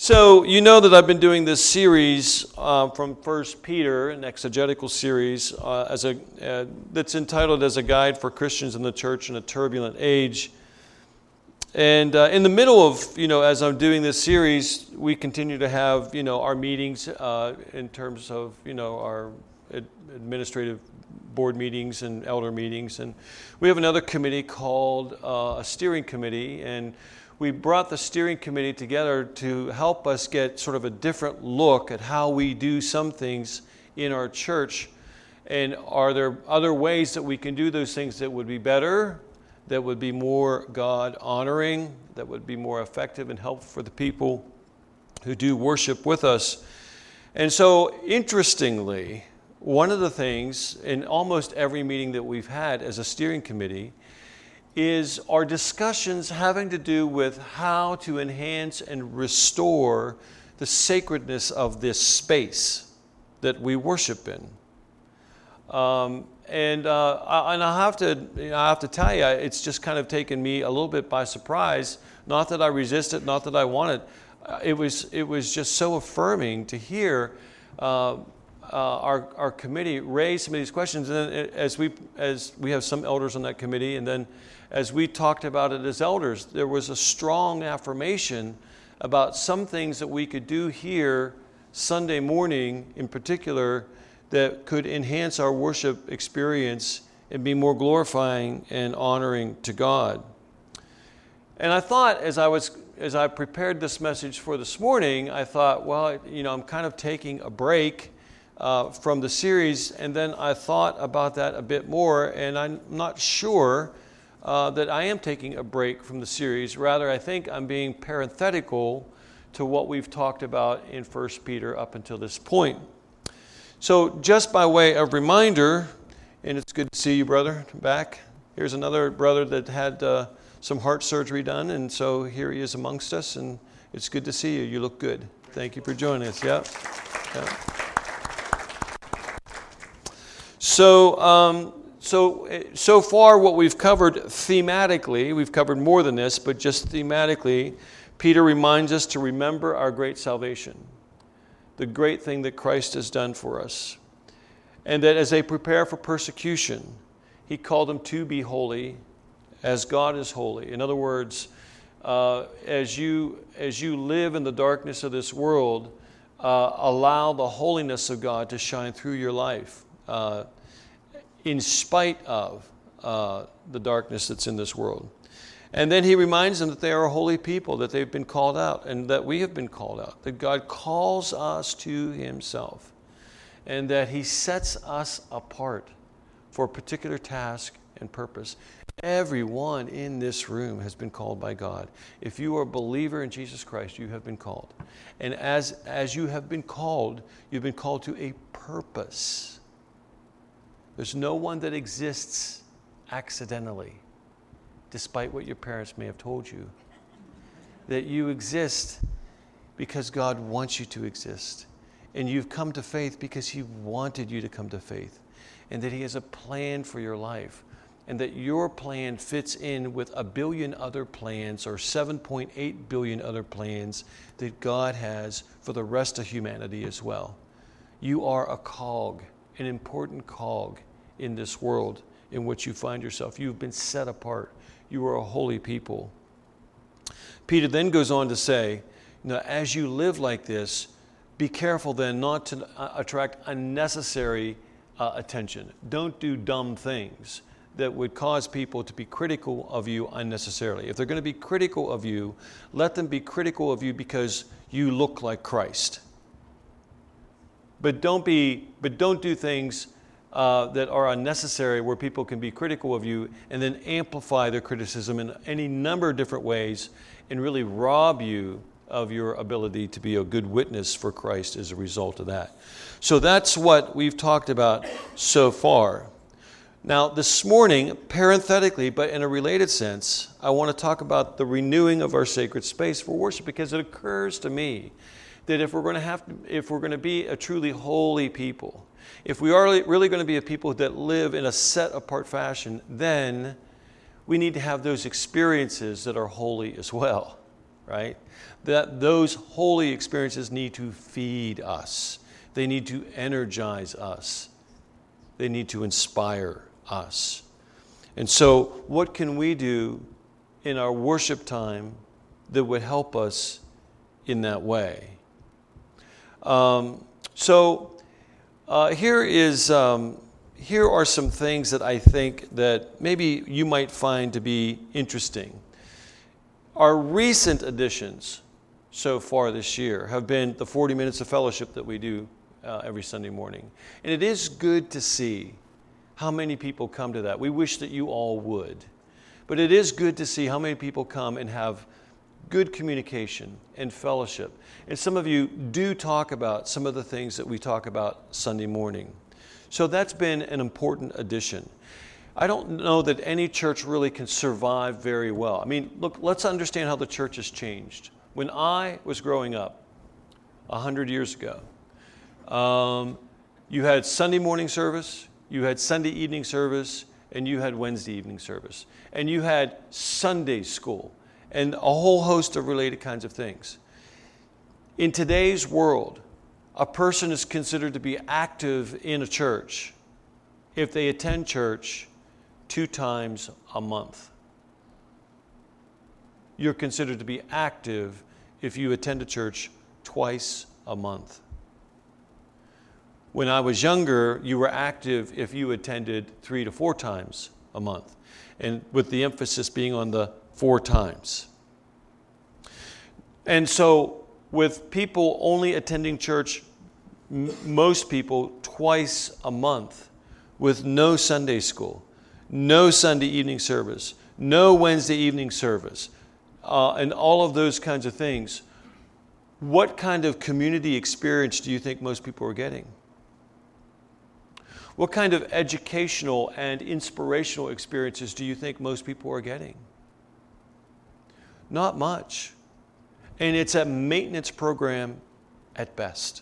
So you know that I've been doing this series from 1 Peter, an exegetical series that's entitled As a Guide for Christians in the Church in a Turbulent Age. And in the middle of, as I'm doing this series, we continue to have, our meetings in terms of, our administrative board meetings and elder meetings. And we have another committee called a steering committee, and we brought the steering committee together to help us get sort of a different look at how we do some things in our church. And are there other ways that we can do those things that would be better, that would be more God-honoring, that would be more effective and helpful for the people who do worship with us? And so, interestingly, one of the things in almost every meeting that we've had as a steering committee is our discussions having to do with how to enhance and restore the sacredness of this space that we worship in. And I have to tell you, it's just kind of taken me a little bit by surprise. Not that I resist it, not that I want it. It was just so affirming to hear our committee raise some of these questions. And then as we have some elders on that committee, and then as we talked about it as elders, there was a strong affirmation about some things that we could do here Sunday morning in particular that could enhance our worship experience and be more glorifying and honoring to God. And I thought as I prepared this message for this morning, I thought, well, I'm kind of taking a break from the series, and then I thought about that a bit more, and I'm not sure that I am taking a break from the series. Rather, I think I'm being parenthetical to what we've talked about in 1 Peter up until this point. So just by way of reminder, and it's good to see you, brother, back. Here's another brother that had some heart surgery done, and so here he is amongst us, and it's good to see you. You look good. Thank you for joining us. Yep. So far what we've covered thematically, we've covered more than this, but just thematically, Peter reminds us to remember our great salvation, the great thing that Christ has done for us, and that as they prepare for persecution, he called them to be holy as God is holy. In other words, as you live in the darkness of this world, allow the holiness of God to shine through your life, in spite of the darkness that's in this world. And then he reminds them that they are a holy people, that they've been called out, and that we have been called out, that God calls us to himself, and that he sets us apart for a particular task and purpose. Everyone in this room has been called by God. If you are a believer in Jesus Christ, you have been called. And as you have been called, you've been called to a purpose. There's no one that exists accidentally, despite what your parents may have told you. That you exist because God wants you to exist. And you've come to faith because he wanted you to come to faith. And that he has a plan for your life. And that your plan fits in with a billion other plans, or 7.8 billion other plans that God has for the rest of humanity as well. You are a cog, an important cog in this world in which you find yourself. You've been set apart. You are a holy people. Peter then goes on to say, as you live like this, be careful then not to attract unnecessary attention. Don't do dumb things that would cause people to be critical of you unnecessarily. If they're going to be critical of you, let them be critical of you because you look like Christ. But don't do things that are unnecessary, where people can be critical of you and then amplify their criticism in any number of different ways and really rob you of your ability to be a good witness for Christ as a result of that. So that's what we've talked about so far. Now, this morning, parenthetically, but in a related sense, I want to talk about the renewing of our sacred space for worship, because it occurs to me that if we're going to be a truly holy people, if we are really going to be a people that live in a set-apart fashion, then we need to have those experiences that are holy as well. right? That those holy experiences need to feed us. They need to energize us. They need to inspire us. And so what can we do in our worship time that would help us in that way? Here are some things that I think that maybe you might find to be interesting. Our recent additions so far this year have been the 40 minutes of fellowship that we do every Sunday morning. And it is good to see how many people come to that. We wish that you all would. But it is good to see how many people come and have good communication and fellowship. And some of you do talk about some of the things that we talk about Sunday morning. So that's been an important addition. I don't know that any church really can survive very well. I mean, look, let's understand how the church has changed. When I was growing up 100 years ago, you had Sunday morning service, you had Sunday evening service, and you had Wednesday evening service. And you had Sunday school and a whole host of related kinds of things. In today's world, a person is considered to be active in a church if they attend church 2 times a month. You're considered to be active if you attend a church twice a month. When I was younger, you were active if you attended 3 to 4 times a month, and with the emphasis being on the 4 times. And so with people only attending church, most people twice a month, with no Sunday school, no Sunday evening service, no Wednesday evening service, and all of those kinds of things, what kind of community experience do you think most people are getting? What kind of educational and inspirational experiences do you think most people are getting? Not much. And it's a maintenance program at best.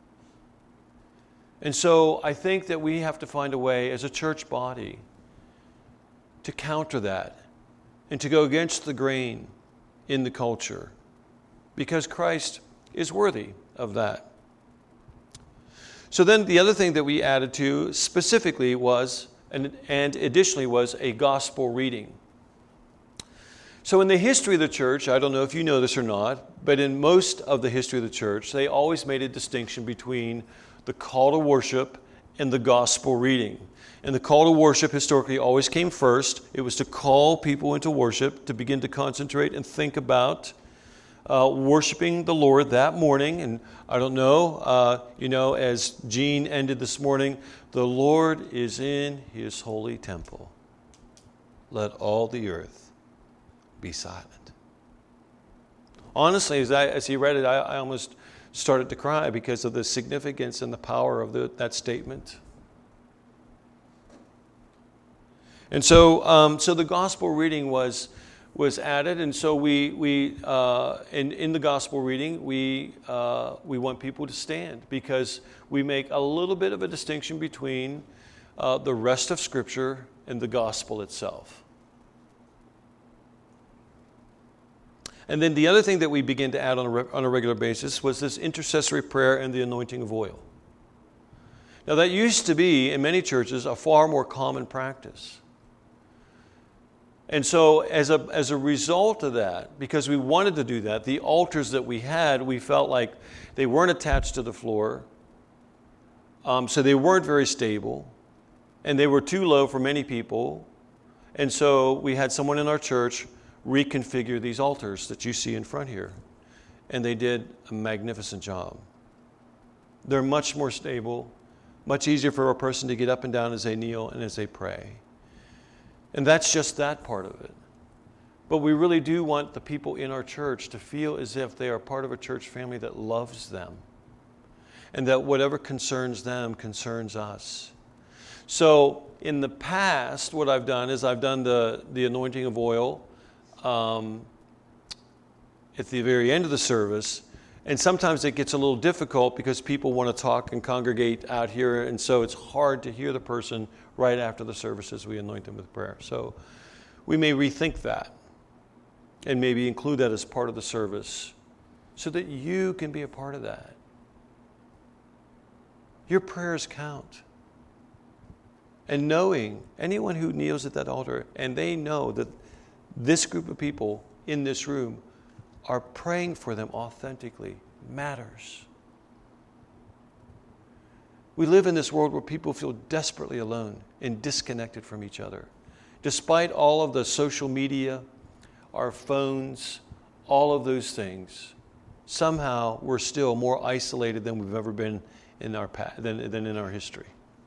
And so I think that we have to find a way as a church body to counter that and to go against the grain in the culture, because Christ is worthy of that. So then the other thing that we added to specifically was, and additionally was, a gospel reading. So in the history of the church, I don't know if you know this or not, but in most of the history of the church, they always made a distinction between the call to worship and the gospel reading. And the call to worship historically always came first. It was to call people into worship, to begin to concentrate and think about worshiping the Lord that morning. And I don't know, as Gene ended this morning, the Lord is in his holy temple. Let all the earth be silent. Honestly, as he read it, I almost started to cry because of the significance and the power of that statement. And so the gospel reading was added, and so we in the gospel reading we want people to stand, because we make a little bit of a distinction between the rest of Scripture and the gospel itself. And then the other thing that we begin to add on a regular basis was this intercessory prayer and the anointing of oil. Now that used to be, in many churches, a far more common practice. And so as a result of that, because we wanted to do that, the altars that we had, we felt like they weren't attached to the floor, so they weren't very stable, and they were too low for many people. And so we had someone in our church reconfigure these altars that you see in front here. And they did a magnificent job. They're much more stable, much easier for a person to get up and down as they kneel and as they pray. And that's just that part of it. But we really do want the people in our church to feel as if they are part of a church family that loves them, and that whatever concerns them concerns us. So in the past, what I've done is I've done the anointing of oil at the very end of the service. And sometimes it gets a little difficult because people want to talk and congregate out here, and so it's hard to hear the person right after the service as we anoint them with prayer. So we may rethink that and maybe include that as part of the service so that you can be a part of that. Your prayers count. And knowing anyone who kneels at that altar, and they know that this group of people in this room are praying for them authentically, matters. We live in this world where people feel desperately alone and disconnected from each other. Despite all of the social media, our phones, all of those things, somehow we're still more isolated than we've ever been in our than in our history.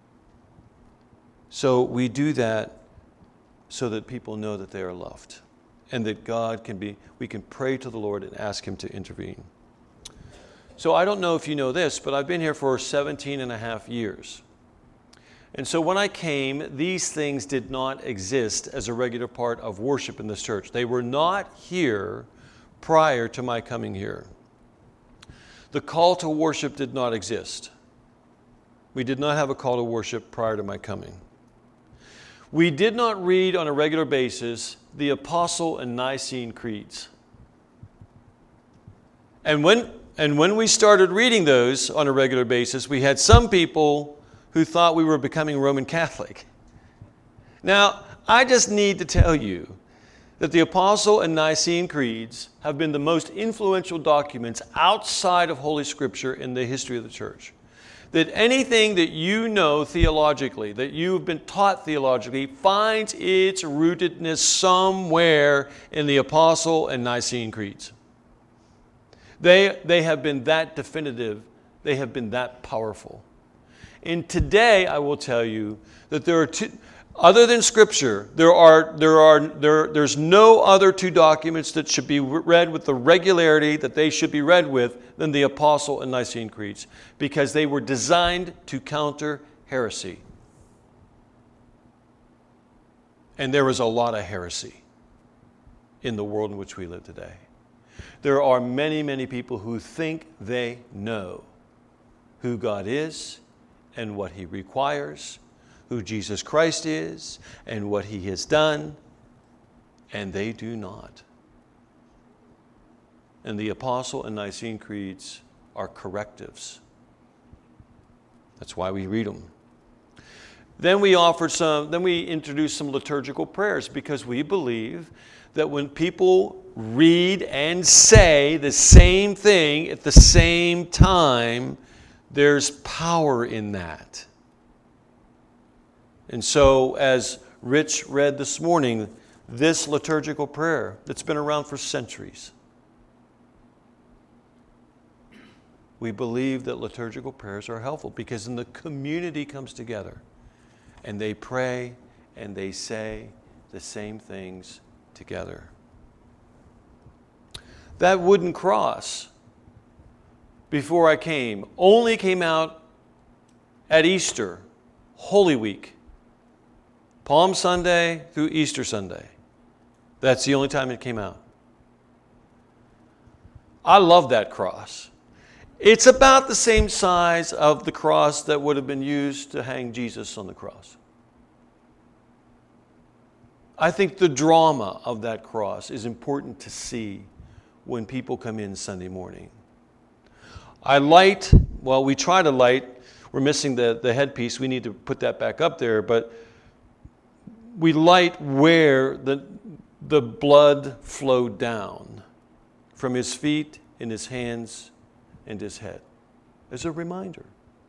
So we do that so that people know that they are loved and that we can pray to the Lord and ask Him to intervene. So I don't know if you know this, but I've been here for 17 and a half years. And so when I came, these things did not exist as a regular part of worship in this church. They were not here prior to my coming here. The call to worship did not exist. We did not have a call to worship prior to my coming. We did not read on a regular basis the Apostle and Nicene Creeds. And when we started reading those on a regular basis, we had some people who thought we were becoming Roman Catholic. Now, I just need to tell you that the Apostle and Nicene Creeds have been the most influential documents outside of Holy Scripture in the history of the church. That anything that you know theologically, that you've been taught theologically, finds its rootedness somewhere in the Apostle and Nicene Creeds. They have been that definitive. They have been that powerful. And today, I will tell you that there are two, other than Scripture, there's no other two documents that should be read with the regularity that they should be read with than the Apostle and Nicene Creeds, because they were designed to counter heresy. And there is a lot of heresy in the world in which we live today. There are many, many people who think they know who God is and what He requires, who Jesus Christ is and what He has done, and they do not. And the Apostle and Nicene Creeds are correctives. That's why we read them. Then we introduced some liturgical prayers, because we believe that when people read and say the same thing at the same time, there's power in that. And so, as Rich read this morning, this liturgical prayer that's been around for centuries, we believe that liturgical prayers are helpful because then the community comes together and they pray and they say the same things together. That wooden cross, before I came, only came out at Easter, Holy Week. Palm Sunday through Easter Sunday. That's the only time it came out. I love that cross. It's about the same size of the cross that would have been used to hang Jesus on the cross. I think the drama of that cross is important to see when people come in Sunday morning. We try to light. We're missing the headpiece. We need to put that back up there, but we light where the blood flowed down from His feet and His hands and His head as a reminder.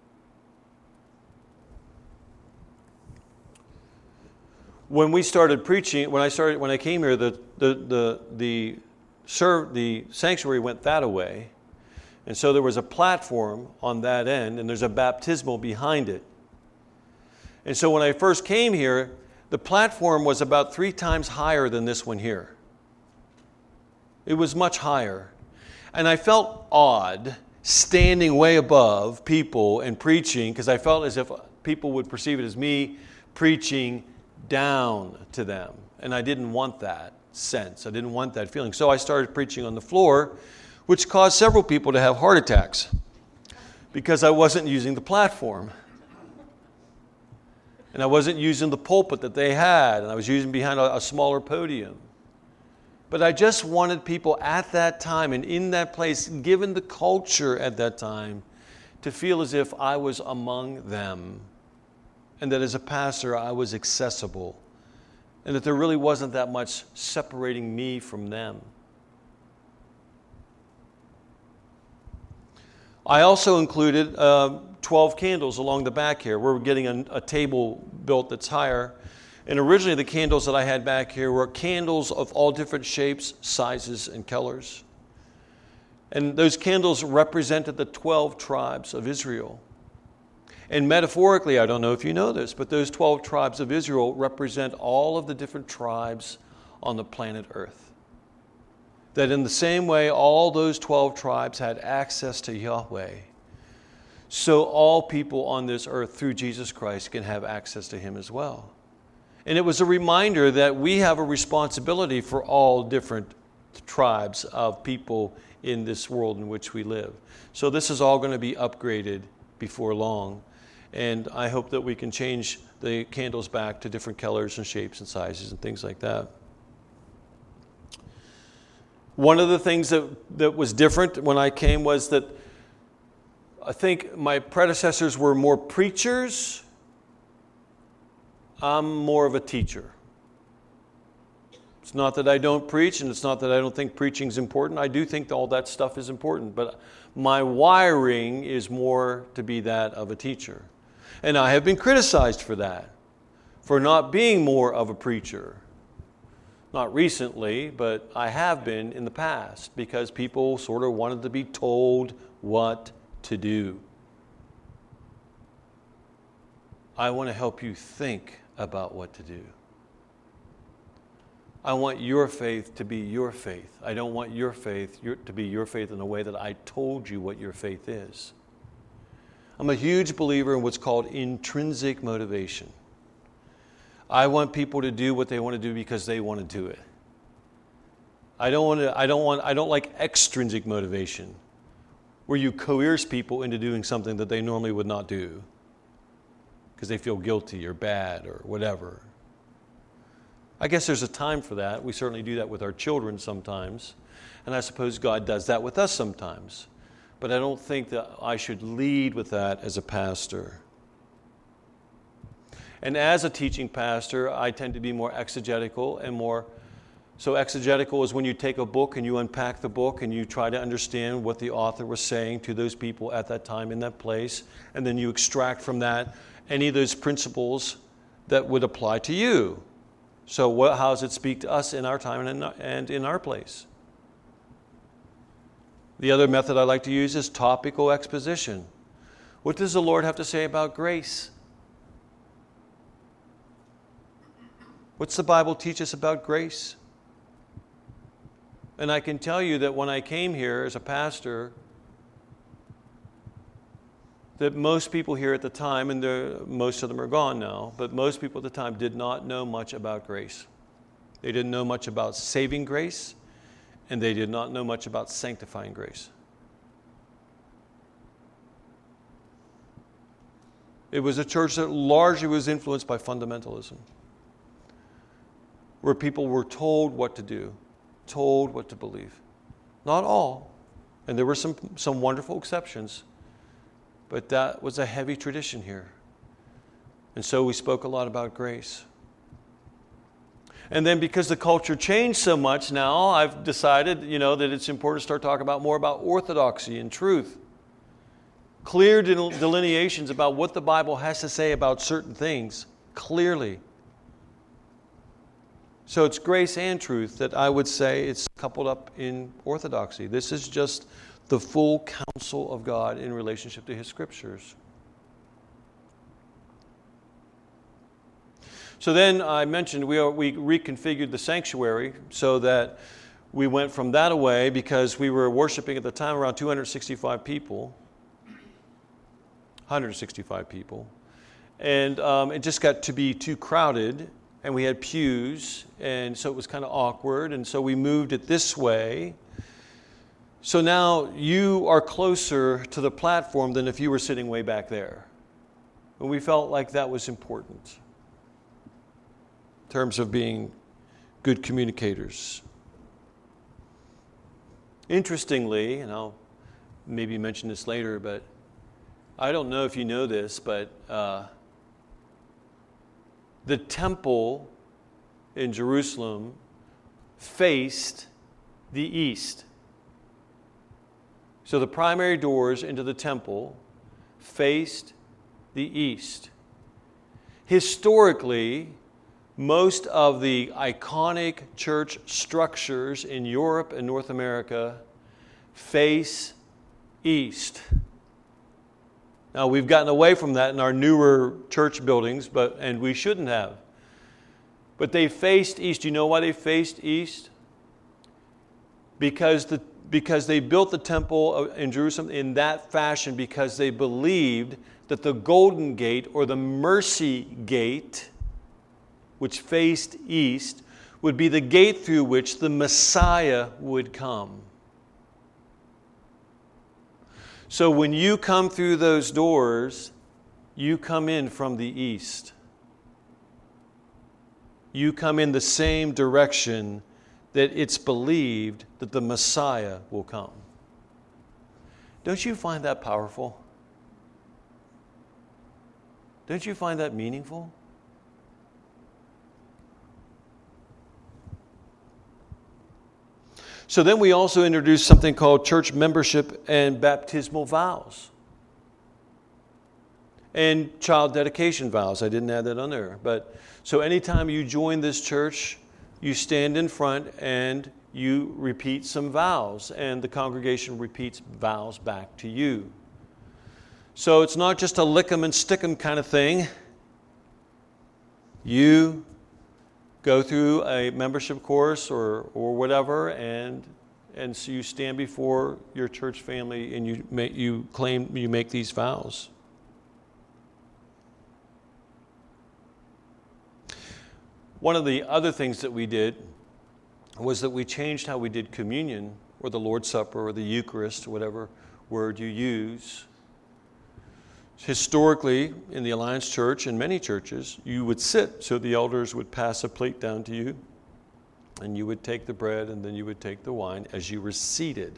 When we started preaching, when I came here, the sanctuary went that way, and so there was a platform on that end, and there's a baptismal behind it. And so when I first came here, the platform was about 3 times higher than this one here. It was much higher. And I felt odd standing way above people and preaching, because I felt as if people would perceive it as me preaching down to them. And I didn't want that sense. I didn't want that feeling. So I started preaching on the floor, which caused several people to have heart attacks because I wasn't using the platform. And I wasn't using the pulpit that they had, and I was using behind a smaller podium. But I just wanted people at that time and in that place, given the culture at that time, to feel as if I was among them, and that as a pastor I was accessible, and that there really wasn't that much separating me from them. I also included 12 candles along the back here. We're getting a table built that's higher. And originally the candles that I had back here were candles of all different shapes, sizes, and colors. And those candles represented the 12 tribes of Israel. And metaphorically, I don't know if you know this, but those 12 tribes of Israel represent all of the different tribes on the planet Earth. That in the same way all those 12 tribes had access to Yahweh, so all people on this earth through Jesus Christ can have access to Him as well. And it was a reminder that we have a responsibility for all different tribes of people in this world in which we live. So this is all going to be upgraded before long. And I hope that we can change the candles back to different colors and shapes and sizes and things like that. One of the things that was different when I came was that I think my predecessors were more preachers. I'm more of a teacher. It's not that I don't preach, and it's not that I don't think preaching is important. I do think all that stuff is important, but my wiring is more to be that of a teacher. And I have been criticized for that, for not being more of a preacher. Not recently, but I have been in the past, because people sort of wanted to be told what to do. I want to help you think about what to do. I want your faith to be your faith. I don't want your faith to be your faith in a way that I told you what your faith is. I'm a huge believer in what's called intrinsic motivation. I want people to do what they want to do because they want to do it. I don't like extrinsic motivation, where you coerce people into doing something that they normally would not do because they feel guilty or bad or whatever. I guess there's a time for that. We certainly do that with our children sometimes, and I suppose God does that with us sometimes. But I don't think that I should lead with that as a pastor. And as a teaching pastor, I tend to be more exegetical and more... So exegetical is when you take a book and you unpack the book and you try to understand what the author was saying to those people at that time in that place, and then you extract from that any of those principles that would apply to you. So how does it speak to us in our time and in our place? The other method I like to use is topical exposition. What does the Lord have to say about grace? What's the Bible teach us about grace? And I can tell you that when I came here as a pastor, that most people here at the time, and most of them are gone now, but most people at the time did not know much about grace. They didn't know much about saving grace, and they did not know much about sanctifying grace. It was a church that largely was influenced by fundamentalism, where people were told what to do, told what to believe. Not all, and there were some wonderful exceptions, but that was a heavy tradition here. And so we spoke a lot about grace. And then because the culture changed so much now, I've decided, that it's important to start talking more about orthodoxy and truth. Clear delineations about what the Bible has to say about certain things, clearly. So it's grace and truth that I would say it's coupled up in orthodoxy. This is just the full counsel of God in relationship to His Scriptures. So then I mentioned we reconfigured the sanctuary so that we went from that away, because we were worshiping at the time around 165 people. And it just got to be too crowded, and we had pews, and so it was kind of awkward, and so we moved it this way. So now you are closer to the platform than if you were sitting way back there. And we felt like that was important in terms of being good communicators. Interestingly, and I'll maybe mention this later, but I don't know if you know this, but the temple in Jerusalem faced the east. So the primary doors into the temple faced the east. Historically, most of the iconic church structures in Europe and North America face east. Now, we've gotten away from that in our newer church buildings, and we shouldn't have. But they faced east. Do you know why they faced east? Because they built the temple in Jerusalem in that fashion because they believed that the Golden Gate or the Mercy Gate, which faced east, would be the gate through which the Messiah would come. So when you come through those doors, you come in from the east. You come in the same direction that it's believed that the Messiah will come. Don't you find that powerful? Don't you find that meaningful? So then we also introduced something called church membership and baptismal vows. And child dedication vows. I didn't add that on there. But so anytime you join this church, you stand in front and you repeat some vows. And the congregation repeats vows back to you. So it's not just a lick 'em and stick 'em kind of thing. You go through a membership course or whatever, and so you stand before your church family and you make these vows. One of the other things that we did was that we changed how we did communion or the Lord's Supper or the Eucharist, whatever word you use. Historically, in the Alliance Church and many churches, you would sit, so the elders would pass a plate down to you, and you would take the bread, and then you would take the wine as you were seated.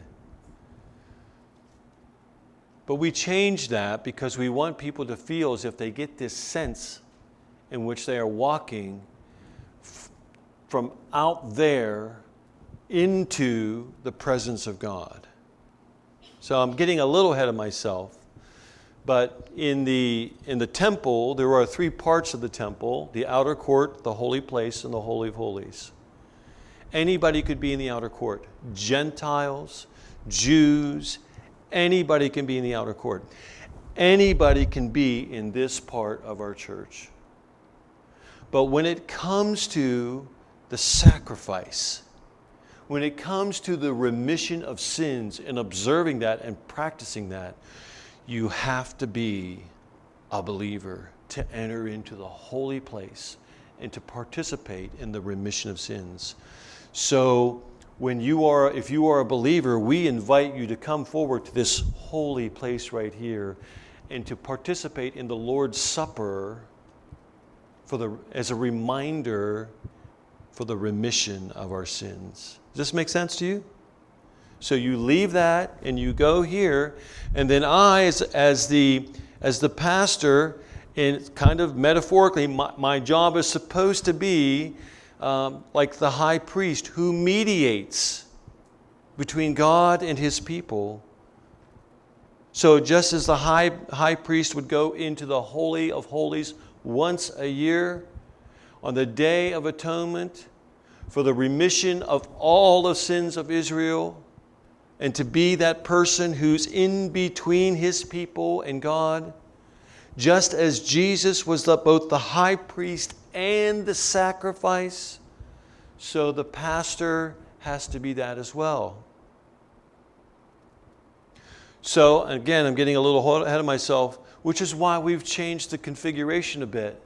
But we changed that because we want people to feel as if they get this sense in which they are walking from out there into the presence of God. So I'm getting a little ahead of myself. But in the temple, there are three parts of the temple: the outer court, the holy place, and the Holy of Holies. Anybody could be in the outer court. Gentiles, Jews, anybody can be in the outer court. Anybody can be in this part of our church. But when it comes to the sacrifice, when it comes to the remission of sins and observing that and practicing that, you have to be a believer to enter into the holy place and to participate in the remission of sins. So if you are a believer, we invite you to come forward to this holy place right here and to participate in the Lord's Supper as a reminder for the remission of our sins. Does this make sense to you? So you leave that and you go here, and then I, as the pastor, and kind of metaphorically, my job is supposed to be like the high priest who mediates between God and his people. So just as the high priest would go into the Holy of Holies once a year on the Day of Atonement for the remission of all the sins of Israel, and to be that person who's in between his people and God, just as Jesus was both the high priest and the sacrifice, so the pastor has to be that as well. So again, I'm getting a little ahead of myself, which is why we've changed the configuration a bit.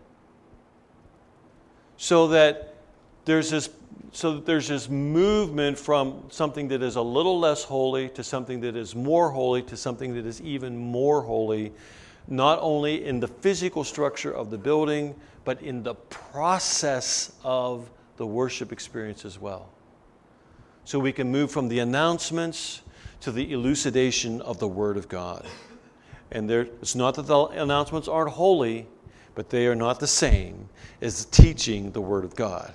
So that there's this movement from something that is a little less holy to something that is more holy to something that is even more holy, not only in the physical structure of the building, but in the process of the worship experience as well. so we can move from the announcements to the elucidation of the Word of God. And it's not that the announcements aren't holy, but they are not the same as teaching the Word of God.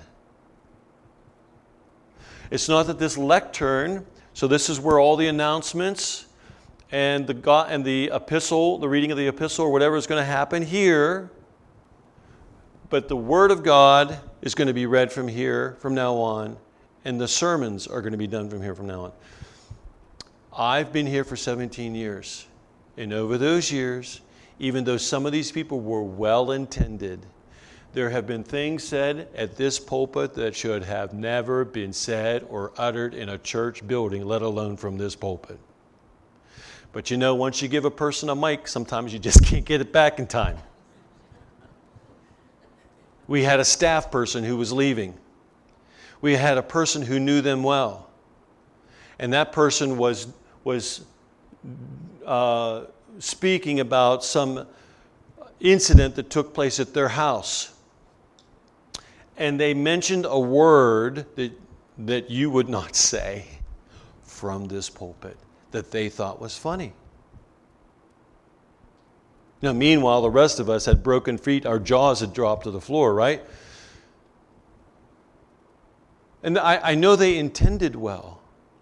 It's not that this lectern, so this is where all the announcements and the epistle, the reading of the epistle or whatever is going to happen here, but the Word of God is going to be read from here from now on, and the sermons are going to be done from here from now on. I've been here for 17 years, and over those years, even though some of these people were well-intended, there have been things said at this pulpit that should have never been said or uttered in a church building, let alone from this pulpit. But you know, once you give a person a mic, sometimes you just can't get it back in time. We had a staff person who was leaving. We had a person who knew them well. And that person was speaking about some incident that took place at their house. And they mentioned a word that you would not say from this pulpit that they thought was funny. Now, meanwhile, the rest of us had broken feet, our jaws had dropped to the floor, right? And I know they intended well.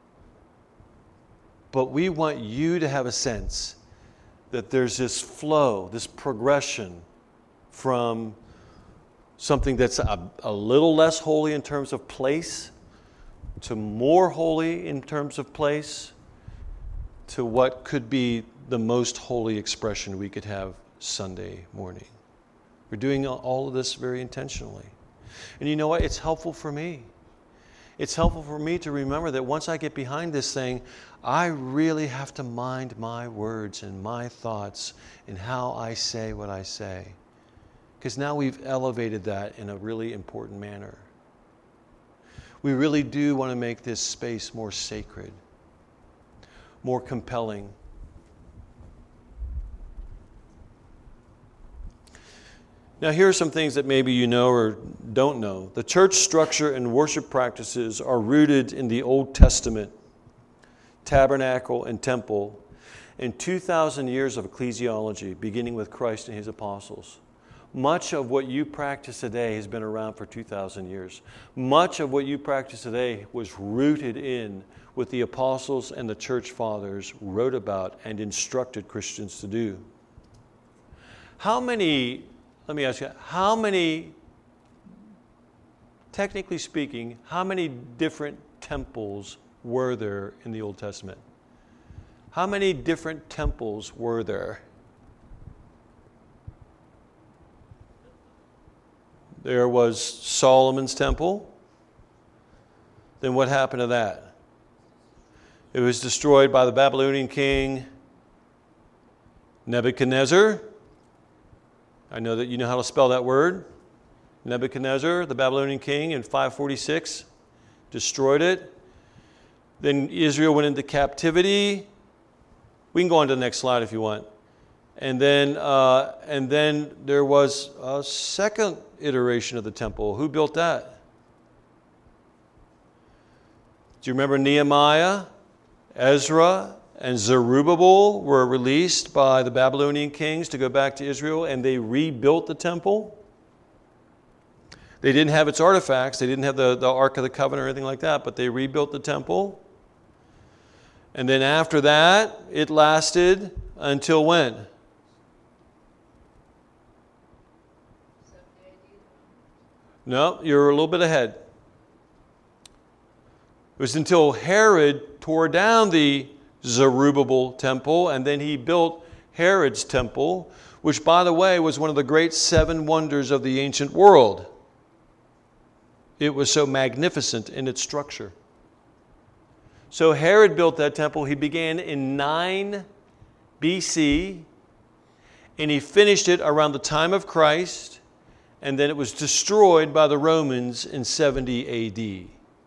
But we want you to have a sense that there's this flow, this progression from something that's a little less holy in terms of place to more holy in terms of place to what could be the most holy expression we could have Sunday morning. We're doing all of this very intentionally. And you know what? It's helpful for me. It's helpful for me to remember that once I get behind this thing, I really have to mind my words and my thoughts and how I say what I say. Because now we've elevated that in a really important manner. We really do want to make this space more sacred, more compelling. Now, here are some things that maybe you know or don't know. The church structure and worship practices are rooted in the Old Testament, tabernacle and temple, and 2,000 years of ecclesiology, beginning with Christ and his apostles. Much of what you practice today has been around for 2,000 years. Much of what you practice today was rooted in what the apostles and the church fathers wrote about and instructed Christians to do. Let me ask you, technically speaking, how many different temples were there in the Old Testament? How many different temples were there? There was Solomon's temple. Then what happened to that? It was destroyed by the Babylonian king Nebuchadnezzar. I know that you know how to spell that word. Nebuchadnezzar, the Babylonian king, in 546, destroyed it. Then Israel went into captivity. We can go on to the next slide if you want. And then there was a second iteration of the temple. Who built that? Do you remember Nehemiah, Ezra, and Zerubbabel were released by the Babylonian kings to go back to Israel, and they rebuilt the temple? They didn't have its artifacts. They didn't have the Ark of the Covenant or anything like that, but they rebuilt the temple. And then after that, it lasted until when? No, you're a little bit ahead. It was until Herod tore down the Zerubbabel temple, and then he built Herod's temple, which, by the way, was one of the great 7 wonders of the ancient world. It was so magnificent in its structure. So Herod built that temple. He began in 9 BC, and he finished it around the time of Christ, and then it was destroyed by the Romans in 70 AD.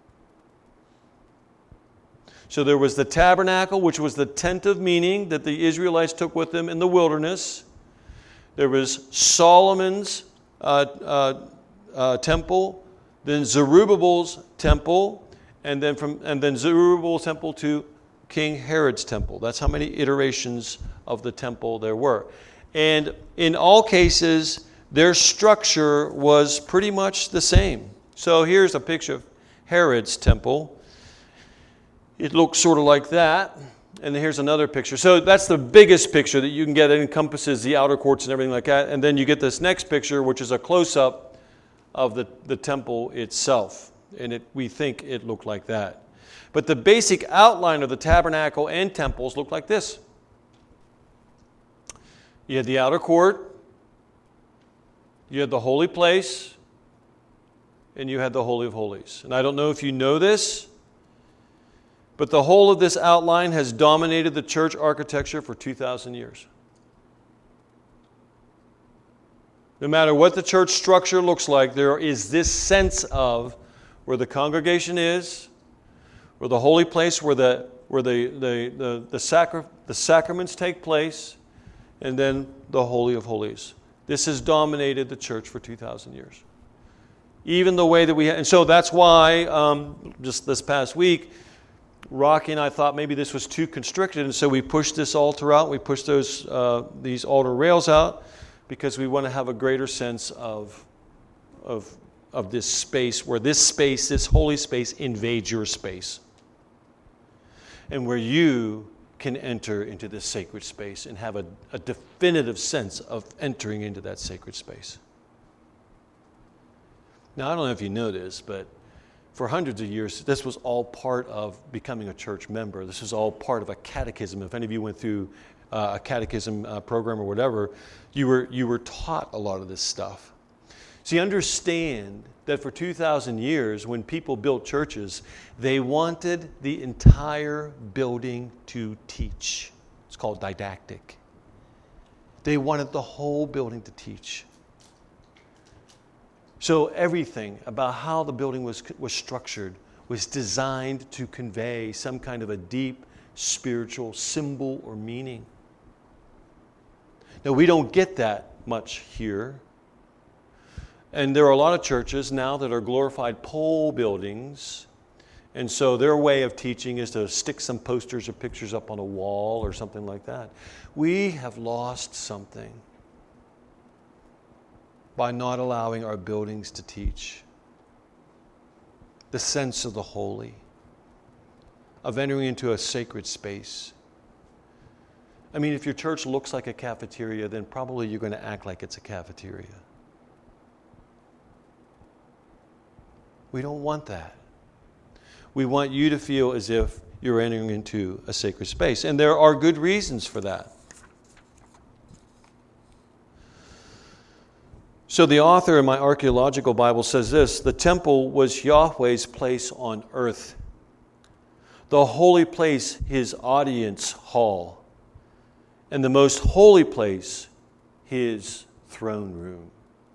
So there was the tabernacle, which was the tent of meeting that the Israelites took with them in the wilderness. There was Solomon's temple, then Zerubbabel's temple, and then Zerubbabel's temple to King Herod's temple. That's how many iterations of the temple there were. And in all cases, their structure was pretty much the same. So here's a picture of Herod's temple. It looks sort of like that. And here's another picture. So that's the biggest picture that you can get. It encompasses the outer courts and everything like that. And then you get this next picture, which is a close-up of the temple itself. And we think it looked like that. But the basic outline of the tabernacle and temples looked like this. You had the outer court, you had the holy place, and you had the Holy of Holies. And I don't know if you know this, but the whole of this outline has dominated the church architecture for 2,000 years. No matter what the church structure looks like, there is this sense of where the congregation is, where the holy place, where the sacraments take place, and then the Holy of Holies. This has dominated the church for 2,000 years. Even the way that and so that's why just this past week, Rocky and I thought maybe this was too constricted, and so we pushed this altar out. We pushed these altar rails out because we want to have a greater sense of this space, where this holy space invades your space, and where you can enter into this sacred space and have a definitive sense of entering into that sacred space. Now, I don't know if you know this, but for hundreds of years, this was all part of becoming a church member. This was all part of a catechism. If any of you went through a catechism program or whatever, you were taught a lot of this stuff. So you understand that for 2,000 years, when people built churches, they wanted the entire building to teach. It's called didactic. They wanted the whole building to teach. So everything about how the building was structured was designed to convey some kind of a deep spiritual symbol or meaning. Now, we don't get that much here. And there are a lot of churches now that are glorified pole buildings. And so their way of teaching is to stick some posters or pictures up on a wall or something like that. We have lost something by not allowing our buildings to teach. The sense of the holy, of entering into a sacred space. I mean, if your church looks like a cafeteria, then probably you're going to act like it's a cafeteria. We don't want that. We want you to feel as if you're entering into a sacred space. And there are good reasons for that. So the author in my archaeological Bible says this: the temple was Yahweh's place on earth, the holy place his audience hall, and the most holy place his throne room.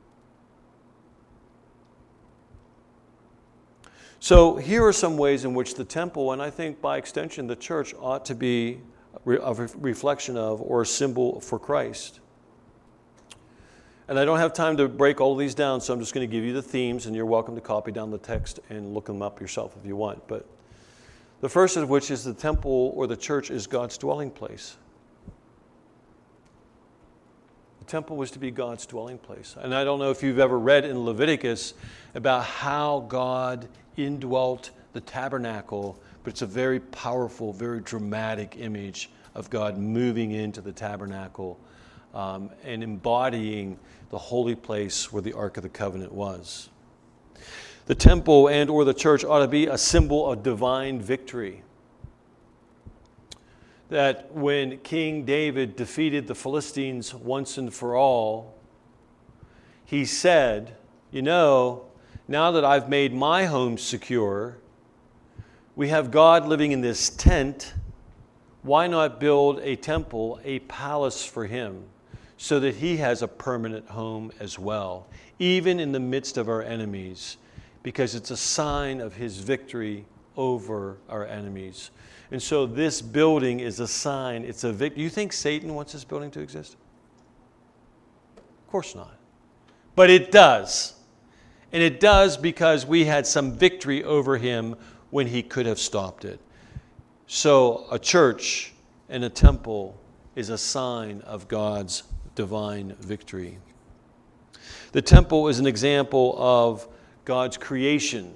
So here are some ways in which the temple, and I think by extension the church, ought to be a reflection of or a symbol for Christ. And I don't have time to break all of these down, so I'm just going to give you the themes, and you're welcome to copy down the text and look them up yourself if you want. But the first of which is the temple or the church is God's dwelling place. The temple was to be God's dwelling place. And I don't know if you've ever read in Leviticus about how God indwelt the tabernacle, but it's a very powerful, very dramatic image of God moving into the tabernacle and embodying the holy place where the Ark of the Covenant was. The temple and or the church ought to be a symbol of divine victory. That when King David defeated the Philistines once and for all, he said, now that I've made my home secure, we have God living in this tent, why not build a temple, a palace for him, so that he has a permanent home as well, even in the midst of our enemies, because it's a sign of his victory over our enemies. And so this building is a sign, it's a victory. Do you think Satan wants this building to exist? Of course not. But it does. And it does because we had some victory over him when he could have stopped it. So a church and a temple is a sign of God's divine victory. The temple is an example of God's creation.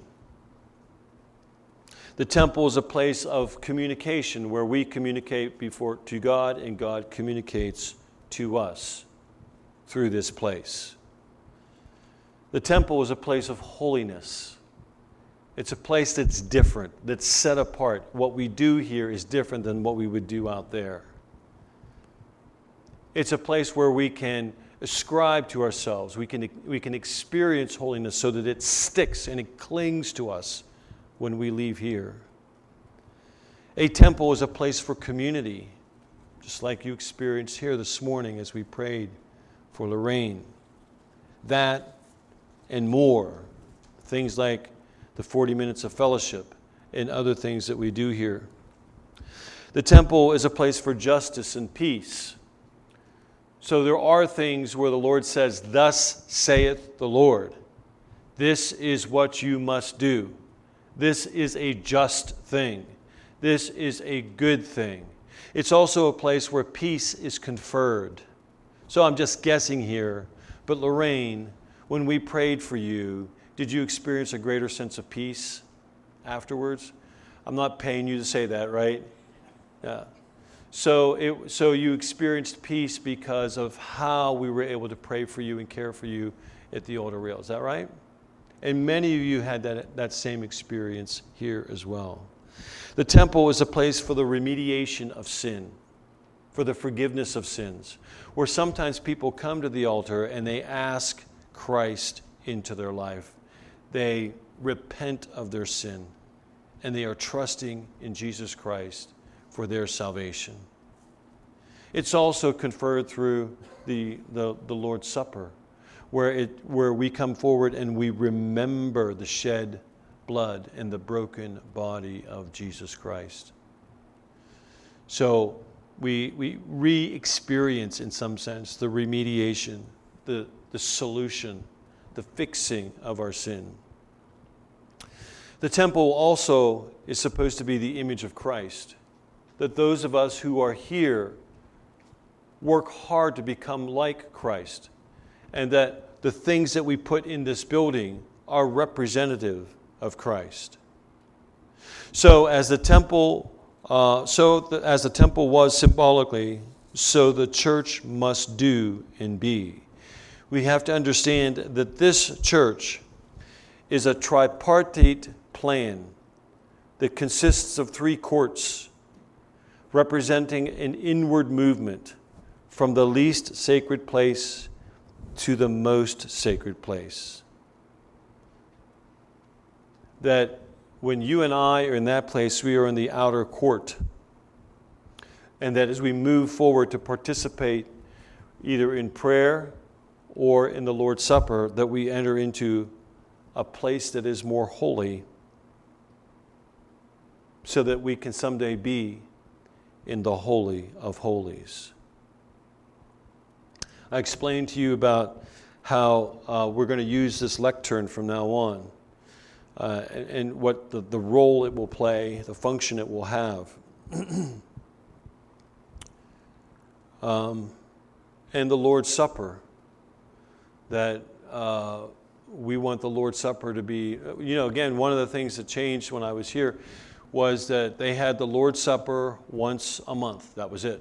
The temple is a place of communication where we communicate to God and God communicates to us through this place. The temple is a place of holiness. It's a place that's different, that's set apart. What we do here is different than what we would do out there. It's a place where we can ascribe to ourselves. We can experience holiness so that it sticks and it clings to us when we leave here. A temple is a place for community, just like you experienced here this morning as we prayed for Lorraine. That and more, things like the 40 minutes of fellowship and other things that we do here. The temple is a place for justice and peace. So there are things where the Lord says, "Thus saith the Lord. This is what you must do. This is a just thing. This is a good thing." It's also a place where peace is conferred. So I'm just guessing here, but Lorraine, when we prayed for you, did you experience a greater sense of peace afterwards? I'm not paying you to say that, right? Yeah. So you experienced peace because of how we were able to pray for you and care for you at the altar rail. Is that right? And many of you had that same experience here as well. The temple is a place for the remediation of sin, for the forgiveness of sins, where sometimes people come to the altar and they ask Christ into their life. They repent of their sin, and they are trusting in Jesus Christ for their salvation. It's also conferred through the Lord's Supper, where we come forward and we remember the shed blood and the broken body of Jesus Christ. So we re-experience, in some sense, the remediation, the solution, the fixing of our sin. The temple also is supposed to be the image of Christ, that those of us who are here work hard to become like Christ, and that the things that we put in this building are representative of Christ. So as the temple was symbolically, so the church must do and be. We have to understand that this church is a tripartite plan that consists of 3 courts representing an inward movement from the least sacred place to the most sacred place. That when you and I are in that place, we are in the outer court. And that as we move forward to participate either in prayer or in the Lord's Supper, that we enter into a place that is more holy so that we can someday be in the Holy of Holies. I explained to you about how we're going to use this lectern from now on and what the role it will play, the function it will have. And the Lord's Supper, that we want the Lord's Supper to be, again, one of the things that changed when I was here was that they had the Lord's Supper once a month. That was it.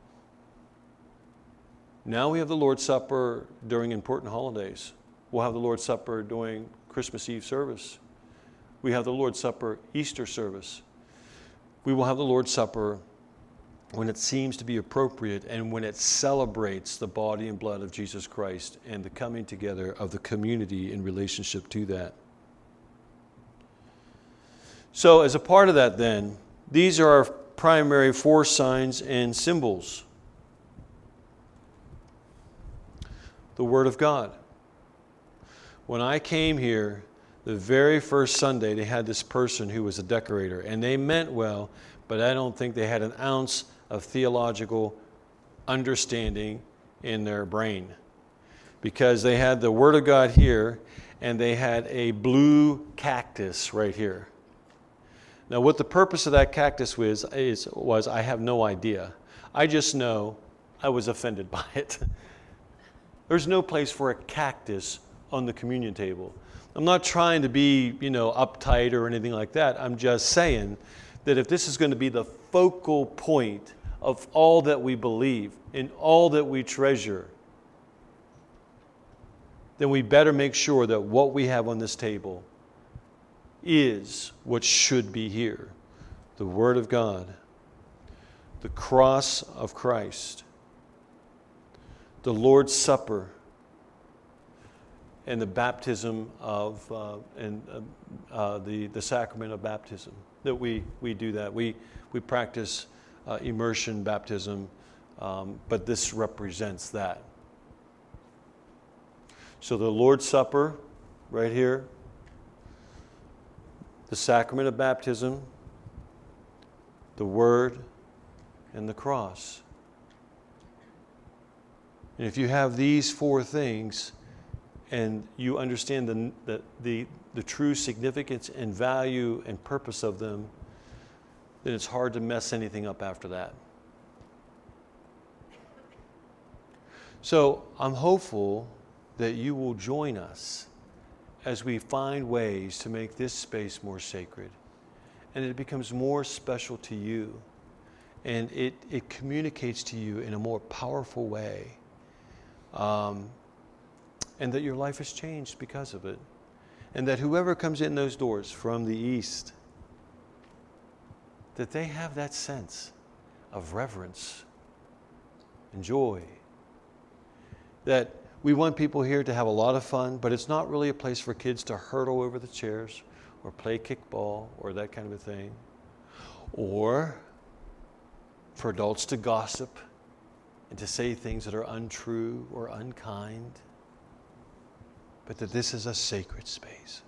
Now we have the Lord's Supper during important holidays. We'll have the Lord's Supper during Christmas Eve service. We have the Lord's Supper Easter service. We will have the Lord's Supper when it seems to be appropriate and when it celebrates the body and blood of Jesus Christ and the coming together of the community in relationship to that. So as a part of that then, these are our primary 4 signs and symbols. The Word of God. When I came here, the very first Sunday, they had this person who was a decorator, and they meant well, but I don't think they had an ounce of theological understanding in their brain, because they had the Word of God here, and they had a blue cactus right here. Now, what the purpose of that cactus was I have no idea. I just know I was offended by it. There's no place for a cactus on the communion table. I'm not trying to be, uptight or anything like that. I'm just saying that if this is going to be the focal point of all that we believe and all that we treasure, then we better make sure that what we have on this table is what should be here. The Word of God, the cross of Christ, the Lord's Supper, and the baptism of, the sacrament of baptism. That we do that. We practice immersion baptism, but this represents that. So the Lord's Supper, right here, the sacrament of baptism, the Word, and the cross. And if you have these four things, and you understand the true significance and value and purpose of them, then it's hard to mess anything up after that. So I'm hopeful that you will join us as we find ways to make this space more sacred, and it becomes more special to you, and it communicates to you in a more powerful way, and that your life has changed because of it, and that whoever comes in those doors from the east, that they have that sense of reverence and joy. That we want people here to have a lot of fun, but it's not really a place for kids to hurtle over the chairs or play kickball or that kind of a thing, or for adults to gossip and to say things that are untrue or unkind, but that this is a sacred space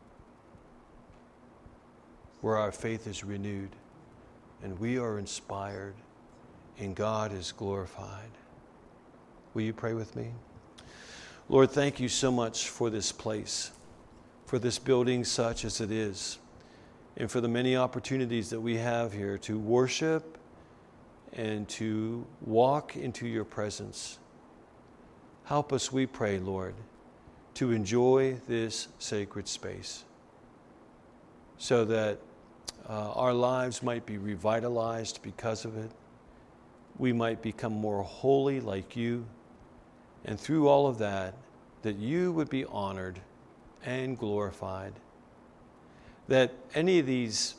where our faith is renewed and we are inspired and God is glorified. Will you pray with me? Lord, thank you so much for this place, for this building such as it is, and for the many opportunities that we have here to worship and to walk into your presence. Help us, we pray, Lord, to enjoy this sacred space so that our lives might be revitalized because of it. We might become more holy like you. And through all of that, that you would be honored and glorified. That any of these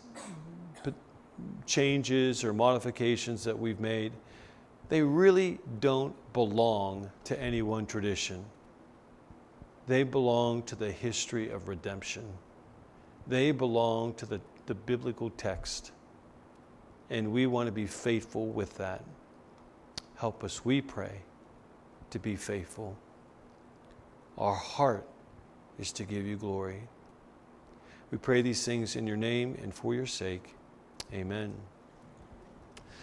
changes or modifications that we've made, they really don't belong to any one tradition. They belong to the history of redemption. They belong to the biblical text. And we want to be faithful with that. Help us, we pray, to be faithful. Our heart is to give you glory. We pray these things in your name and for your sake. Amen.